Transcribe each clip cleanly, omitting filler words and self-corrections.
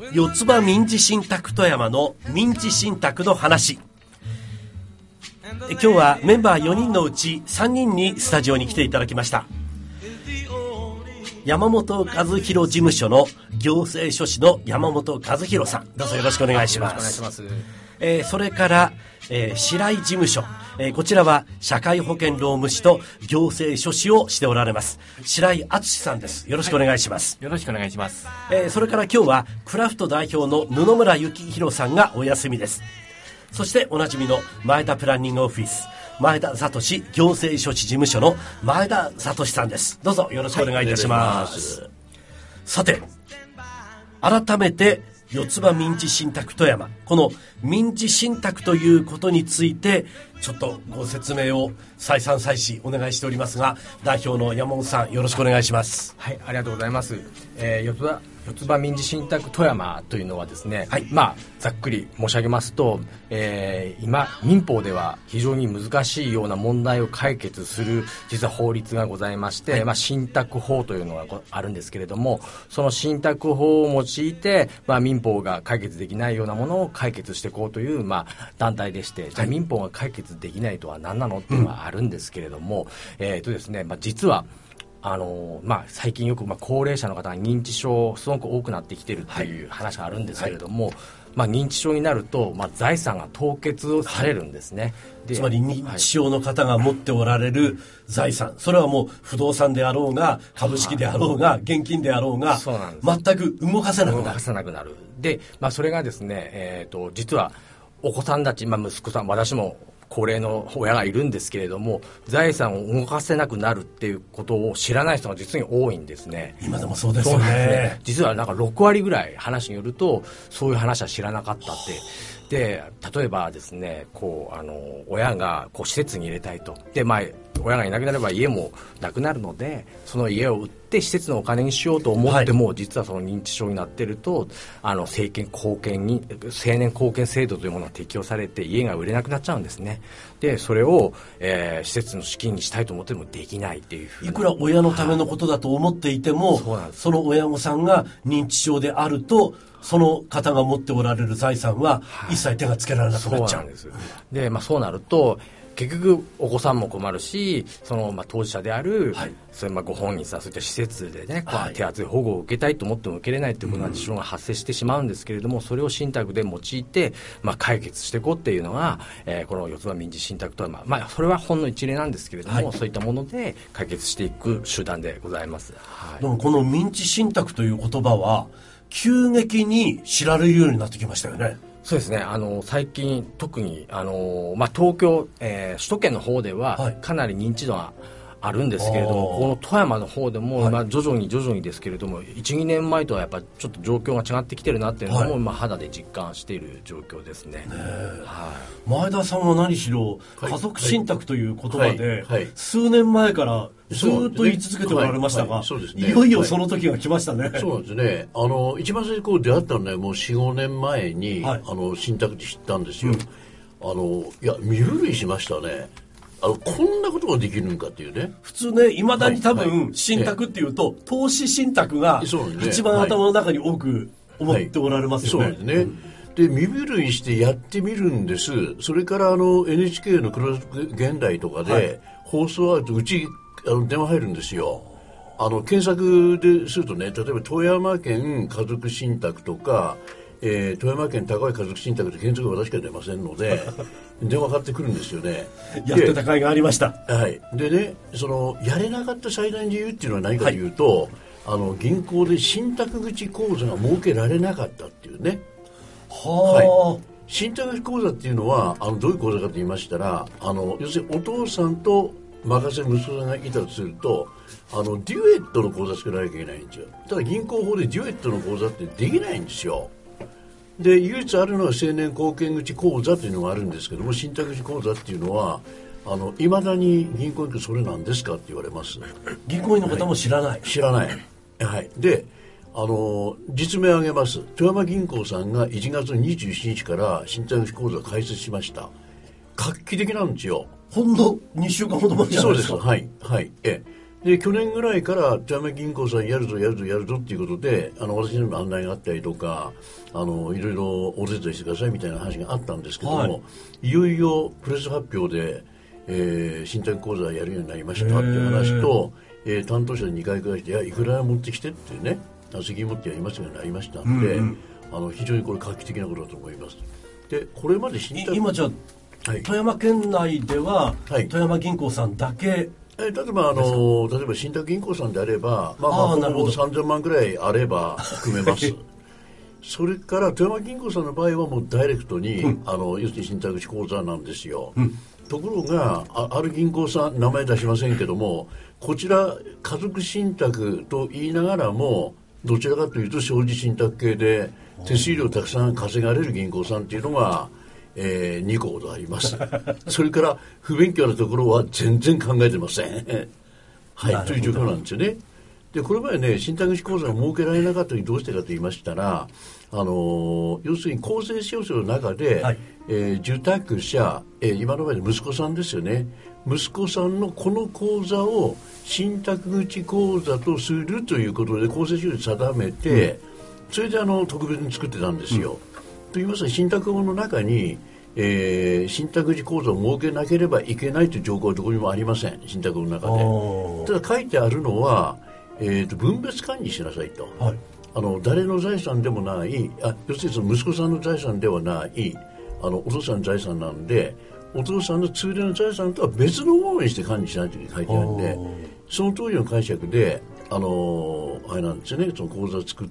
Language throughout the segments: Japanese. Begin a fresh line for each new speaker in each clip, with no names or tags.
四つ葉民事信託富山の民事信託の話。今日はメンバー4人のうち3人にスタジオに来ていただきました。山本和弘事務所の行政書士の山本和弘さん、どうぞよろしくお願いします。それから、白井事務所、こちらは社会保険労務士と行政書士をしておられます白井敦さんです。よろしくお願いします。
よろしくお願いします。
それから今日はクラフト代表の布村幸弘さんがお休みです。そしておなじみの前田プランニングオフィス前田聡行政書士事務所の前田聡さんです。どうぞよろしくお願いいたします。さて、改めて四つ葉民事信託富山、この民事信託ということについてちょっとご説明を再三再四お願いしておりますが、代表の山本さん、よろしくお願いします。
はい、ありがとうございます。四つ葉民事信託富山というのはですね、はい、ざっくり申し上げますと、今民法では非常に難しいような問題を解決する実は法律がございまして、はい、信託法というのがあるんですけれども、その信託法を用いて、民法が解決できないようなものを解決していこうという、団体でして、じゃあ民法が解決できないとは何なのっていうのがあるんですけれども、ですね、実は最近よく高齢者の方が認知症すごく多くなってきているっていう話があるんですけれども、認知症になると、財産が凍結をされるんですね。
つまり認知症の方が持っておられる財産、それはもう不動産であろうが株式であろうが現金であろうが全く動かせなくなる。
で、それがですね、実はお子さんたち、息子さん、私も高齢の親がいるんですけれども、財産を動かせなくなるっていうことを知らない人が実に多いんですね。
今でもそうですよね。
実は6割ぐらい話によるとそういう話は知らなかったって。で、例えばですね、親が施設に入れたいと。で、親がいなくなれば家もなくなるので、その家を売って施設のお金にしようと思っても、実はその認知症になっていると、青年後見制度というものが適用されて家が売れなくなっちゃうんですね。で、それを、施設の資金にしたいと思ってもできないっていうふうに。
いくら親のためのことだと思っていても、その親御さんが認知症であると、その方が持っておられる財産は一切手がつけられなくなっちゃう。
そうなんです。で、そうなると結局お子さんも困るし、その当事者である、それご本人さん、そういった施設でね、手厚い保護を受けたいと思っても受けれないということが事象が発生してしまうんですけれども、それを信託で用いて、解決していこうっていうのが、この四つ葉民事信託とは、それはほんの一例なんですけれども、そういったもので解決していく手段でございます。
でもこの民事信託という言葉は急激に知られるようになってきましたよね。
そうですね。最近特に東京、首都圏の方ではかなり認知度があるんですけれども、この富山の方でも、徐々にですけれども、1、2年前とはやっぱりちょっと状況が違ってきてるなっていうのも、肌で実感している状況ですね。
前田さんは何しろ家族信託という言葉で、数年前からずっと言い続けておられましたが、いよいよその時が来ましたね。
そうなんですね。一番最初に出会ったのはもう 4,5 年前に、信託で知ったんですよ。いや、身震いしましたね。こんなことができるのかっていうね。
普通ね、いまだに多分、信託っていうと、投資信託が一番頭の中に多く思っておられますよね。
そうですね。で、身震いしてやってみるんです。それからNHK のクロス現代とかで、放送あるとうち電話入るんですよ。検索でするとね、例えば富山県家族信託とか、富山県高い家族信託で検索は私しか出ませんので電話かかってくるんですよね。
やってた甲斐がありました。
でね、やれなかった最大の理由っていうのは何かというと、銀行で信託口口座が設けられなかったっていうね。信託口口座っていうのはどういう口座かと言いましたら、要するにお父さんと任せ息子さんがいたとすると、デュエットの口座作らなきゃいけないんですよ。ただ銀行法でデュエットの口座ってできないんですよ。で、唯一あるのは青年後見口口座というのがあるんですけども、信託口口座っていうのは未だに銀行に行くとそれなんですかって言われます。
銀行員の方も知らない。
知らない。で、実名を挙げます。富山銀行さんが1月27日から信託口座を開設しました。画期的なんですよ。
ほんの2週間ほど前じゃないですか。
そうです。 で去年ぐらいから富山銀行さんやるぞっていうことで私の案内があったりとかいろいろお手伝いしてくださいみたいな話があったんですけども、いよいよプレス発表で、信託講座やるようになりましたっていう話と、担当者に2回くらいしていくら持ってきてってね責任持ってやりますようになりましたので、非常にこれ画期的なことだと思います。でこれまで信託
今じゃあ、富山県内では、富山銀行さんだけ
例えば信託銀行さんであれば、3000万くらいあれば組めますそれから富山銀行さんの場合はもうダイレクトに、要するに信託口口座なんですよ、ところがある銀行さん名前出しませんけども、こちら家族信託と言いながらもどちらかというと商事信託系で手数料たくさん稼がれる銀行さんっていうのが2個ほどありますそれから不勉強なところは全然考えてませんという状況なんですよね。でこれまでね信託口口座が設けられなかったのにどうしてかと言いましたら要するに公正証書の中で、受託者、今の場合で息子さんですよね。息子さんのこの口座を信託口口座とするということで公正証書に定めて、それで特別に作ってたんですよ、と言いますと信託法の中に、信託口口座を設けなければいけないという条項はどこにもありません。信託法の中でただ書いてあるのは、分別管理しなさいと、誰の財産でもない要するにその息子さんの財産ではないお父さんの財産なんでお父さんの通例の財産とは別のものにして管理しないという書いてあるんで、その通りの解釈であれなんですよね。その口座を作って、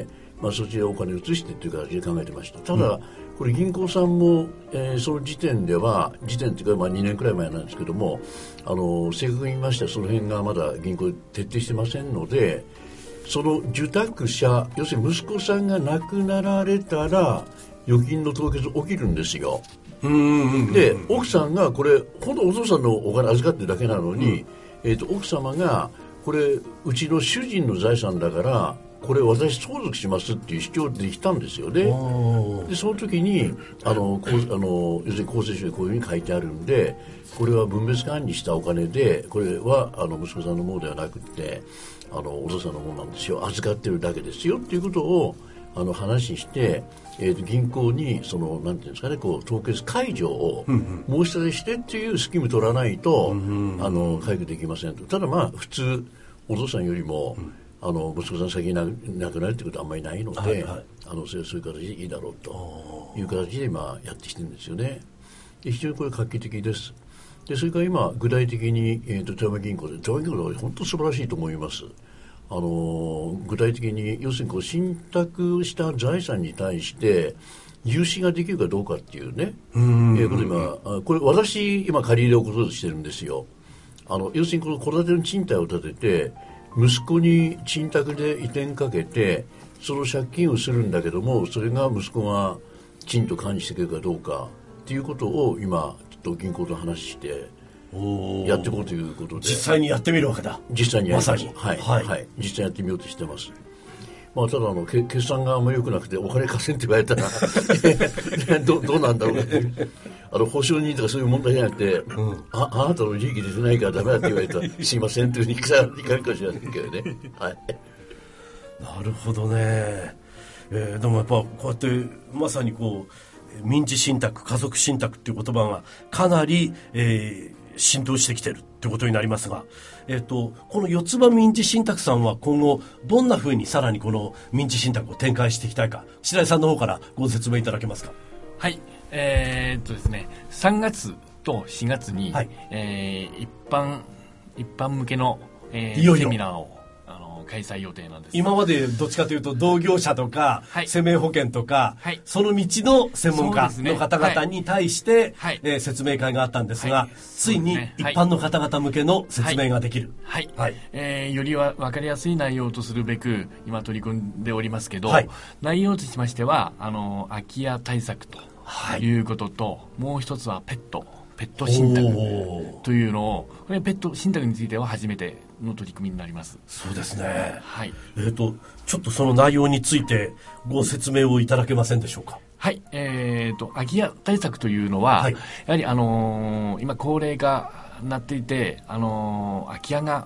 そちらお金を移してという形で考えてました。ただ、これ銀行さんも、その時点ではというか2年くらい前なんですけども正確に言いましてはその辺がまだ銀行徹底してませんので、その受託者要するに息子さんが亡くなられたら預金の凍結起きるんですよ。で奥さんがこれ本当お父さんのお金預かってるだけなのに、奥様がこれうちの主人の財産だからこれ私相続しますっていう主張できたんですよね。でその時に要するに公正書にこういうふうに書いてあるんでこれは分別管理したお金でこれは息子さんのものではなくてお父さんのものなんですよ、預かってるだけですよっていうことを話して、銀行になんていうんですかね凍結解除を申し立てしてっていうスキーム取らないと解決できませんと。ただ普通お父さんよりも息子さん先に亡くなるってことはあんまりないので、そういう形でいいだろうという形で今やってきてるんですよね。で非常にこれ画期的です。でそれから今具体的に、富山銀行は本当素晴らしいと思います。具体的に要するに信託した財産に対して融資ができるかどうかっていうねこれ私今借り入れをこととしてるんですよ。要するにこの戸建ての賃貸を建てて息子に賃貸で移転かけてその借金をするんだけどもそれが息子がきちんと管理してくれるかどうかっていうことを今ちょっと銀行と話してやっていこうということで
実際にやってみるわけだ。
実際にやります。
まさに
実際やってみようとしてます。ただ決算があんまり良くなくてお金貸せんって言われたらどうなんだろう保証人とかそういう問題じゃなくて、あなたの利益出てないからダメだって言われたらすいませんというふうにいかれるかもしれませんけどね
なるほどね。でもやっぱこうやってまさに民事信託家族信託っていう言葉がかなり、浸透してきてるってことになりますが、この四つ葉民事信託さんは今後どんなふうにさらにこの民事信託を展開していきたいか白井さんの方からご説明いただけますか。
はい、ですね3月と4月に、一般向けの、
いよいよ
セミナーを開催予定なんです。
今までどっちかというと同業者とか、生命保険とか、その道の専門家の方々に対して、説明会があったんですが、ついに一般の方々向けの説明ができる。
より分かりやすい内容とするべく今取り組んでおりますけど、内容としましては空き家対策ということと、もう一つはペット信託というのをこれペット信託については初めての取り組みになります。
そうですね、ちょっとその内容についてご説明をいただけませんでしょうか。
空き家対策というのは、やはり今高齢化になっていて空き家が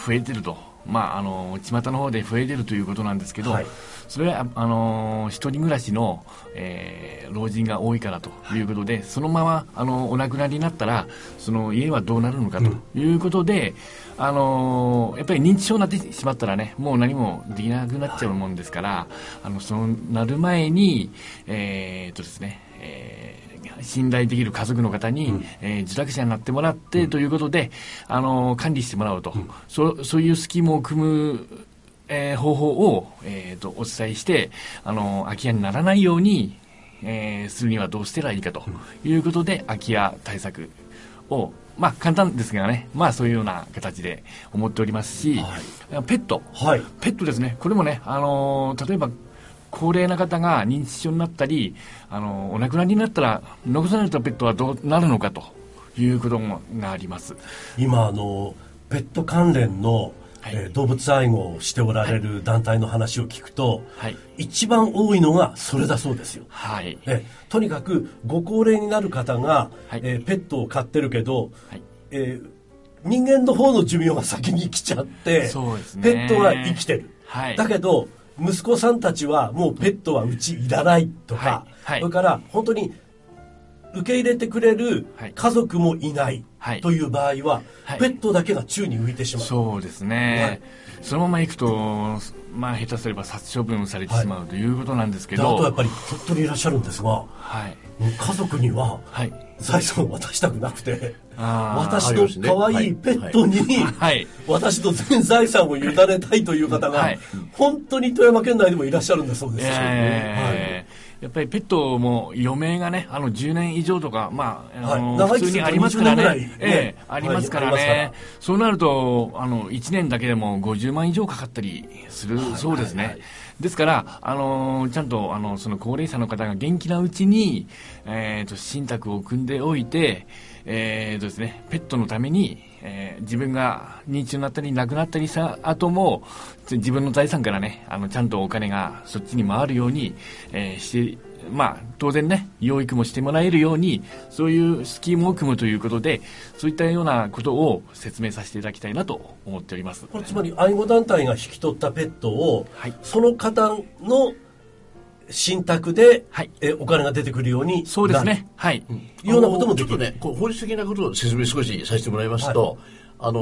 増えてると、巷の方で増えてるということなんですけど、はい、それは一人暮らしの、老人が多いからということで、そのままお亡くなりになったらその家はどうなるのかということで、やっぱり認知症になってしまったらね、もう何もできなくなっちゃうもんですから、そうなる前にですね、信頼できる家族の方に、受託者になってもらって、ということで管理してもらうと、そういうスキームを組む方法を、お伝えして、空き家にならないように、するにはどうしたらいいかということで、空き家対策を、簡単ですがね、そういうような形で思っておりますし、はい、ペットですね。これもね、例えば高齢な方が認知症になったり、お亡くなりになったら残されたペットはどうなるのかということがあります。
今ペット関連の動物愛護をしておられる団体の話を聞くと、はい、一番多いのがそれだそうですよ、はい、とにかくご高齢になる方が、はい、ペットを飼ってるけど、はい、人間の方の寿命が先に来ちゃって、そうですね、ペットが生きてる、はい、だけど息子さんたちはもうペットはうちいらないとか、はいはい、それから本当に受け入れてくれる家族もいないという場合は、はい、ペットだけが宙に浮いてしまう。
そうですね、はい、そのままいくと、下手すれば殺処分されてしまうということなんですけど、
あとやっぱり鳥取いらっしゃるんですが、はい、家族には財産を渡したくなくて、私の可愛いペットに、私の全財産を委ねたいという方が、本当に富山県内でもいらっしゃるんだそうですよね。
やっぱりペットも余命がね、10年以上とか、普通にありますからね、ありますからね、そうなると1年だけでも50万以上かかったりするそうですね。ですからちゃんとその高齢者の方が元気なうちに、信託を組んでおいて、ですね、ペットのために、自分が認知症になったり亡くなったりした後も自分の財産からね、ちゃんとお金がそっちに回るように、して、当然ね、養育もしてもらえるように、そういうスキームを組むということで、そういったようなことを説明させていただきたいなと思っております。
これつまり愛護団体が引き取ったペットを、はい、その方の信託で、はい、お金が出てくるようになる。
そうですね。はい。
いうようなこともできる。
ちょっとね、法律的なことを説明少しさせてもらいますと、はい、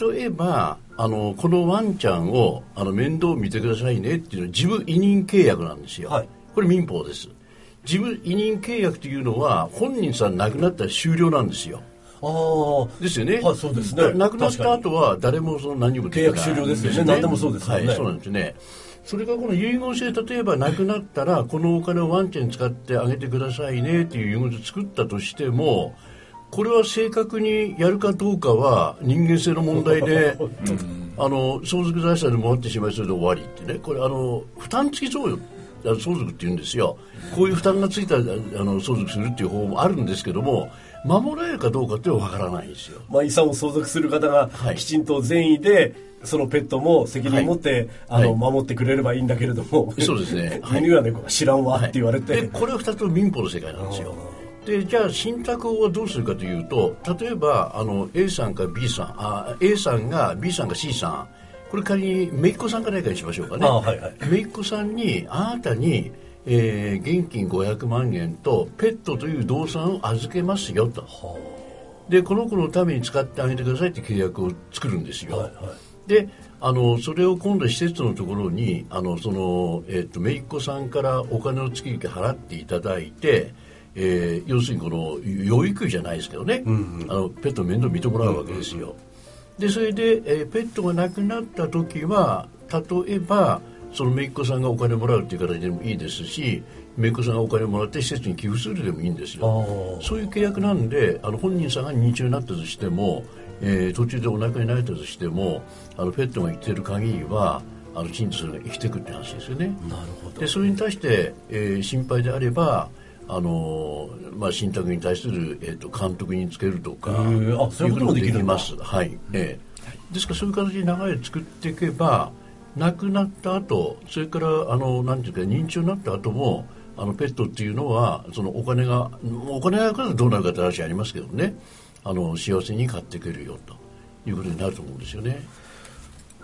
例えばこのワンちゃんを面倒見てくださいねっていうのは自分委任契約なんですよ。はい、これ民法です。自分委任契約というのは本人さん亡くなったら終了なんですよ。ですよね。はい、そうですね。亡くなった後は誰も何も
契約終了ですよね。何でもそうですよね。
はい、そうなんですね。それからこの遺言制、例えば亡くなったらこのお金をワンちゃんに使ってあげてくださいねっていう遺言を作ったとしても、これは正確にやるかどうかは人間性の問題で相続財産でもらってしまいそれで終わりってね、これ負担付き相続って言うんですよ。こういう負担がついた相続するっていう方法もあるんですけども、守られるかどうかっていうのは分からないんですよ。
遺産を相続する方がきちんと善意で、そのペットも責任を持って、守ってくれればいいんだけれども、
そうですね。
犬や猫が知らんわって言われて、
でこれは2つとも民法の世界なんですよ。でじゃあ信託をどうするかというと、例えばA さんか B さん、A さんが B さんか C さん、これ仮に姪っ子さんか何かにしましょうかね。姪っ子さんにあなたに、現金500万円とペットという動産を預けますよと。でこの子のために使ってあげてくださいって契約を作るんですよ。でそれを今度施設のところに姪っ子さんからお金を月々払っていただいて、要するにこの養育費じゃないですけどね、ペットの面倒を見てもらうわけですよ。でそれで、ペットが亡くなった時は例えばその姪っ子さんがお金もらうっていう形でもいいですし、姪っ子さんがお金もらって施設に寄付するでもいいんですよ。そういう契約なんで本人さんが認知症になったとしても、途中でお亡くなりになったとしてもペットが生きている限りはきちんとそれが生きていくって話ですよね。
なるほど。
でそれに対して、心配であれば信託に対する、監督につけるとか、
そういうこともでき
ます。はい。ですからそういう形で流れ作っていけば、亡くなった後、それからなんていうか認知症になった後もペットっていうのはそのお金があるからどうなるかって話ありますけどね、幸せに飼っていけるよということになると思うんですよね。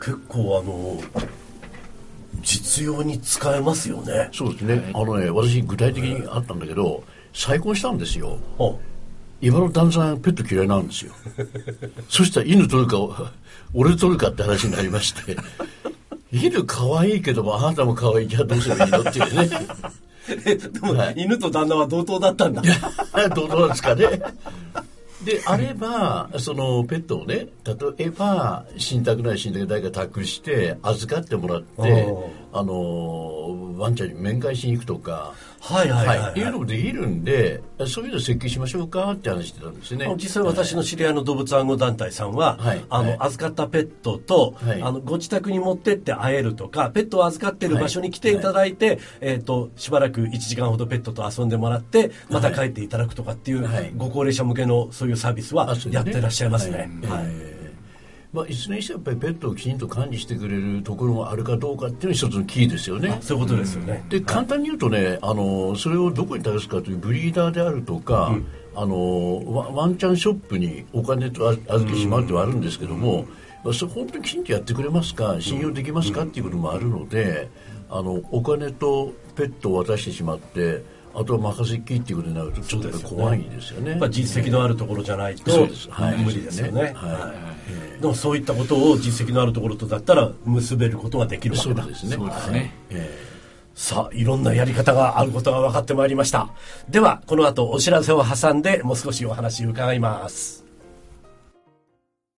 結構実用に使えますよね。
そうですね。私具体的にあったんだけど、再婚したんですよ。今の旦那さんペット嫌いなんですよ。そしたら犬取るか俺取るかって話になりまして犬可愛いけどもあなたも可愛い、じゃあどうすればいいのっていうね
でも、犬と旦那は同等だったんだ。
同等なんですかね。であればそのペットをね、例えば信託なり信託誰か託して預かってもらってワンちゃんに面会しに行くとかいうのもできるんで、そういうの設計しましょうかって話してたんですね。
実際私の知り合いの動物愛護団体さんは、預かったペットと、ご自宅に持ってって会えるとか、ペットを預かっている場所に来ていただいて、しばらく1時間ほどペットと遊んでもらってまた帰っていただくとかっていう、ご高齢者向けのそういうサービスはやってらっしゃいますね。
いずれにしてやっぱりペットをきちんと管理してくれるところがあるかどうかっていうのが一つのキーですよね。
そういうことですよね。
で簡単に言うとね、それをどこに託すかというブリーダーであるとか、ワンちゃんショップにお金と預けしまうってはあるんですけども、それ本当にきちんとやってくれますか、信用できますかっていうこともあるので、お金とペットを渡してしまってあとは任せっきりっていうことになるとちょっと怖いですよね。
やっぱ実績のあるところじゃないと無理ですよね。でもそういったことを実績のあるところとだったら結べることができるわけだ。
そうですね。
さあいろんなやり方があることが分かってまいりました。ではこの後お知らせを挟んでもう少しお話伺います。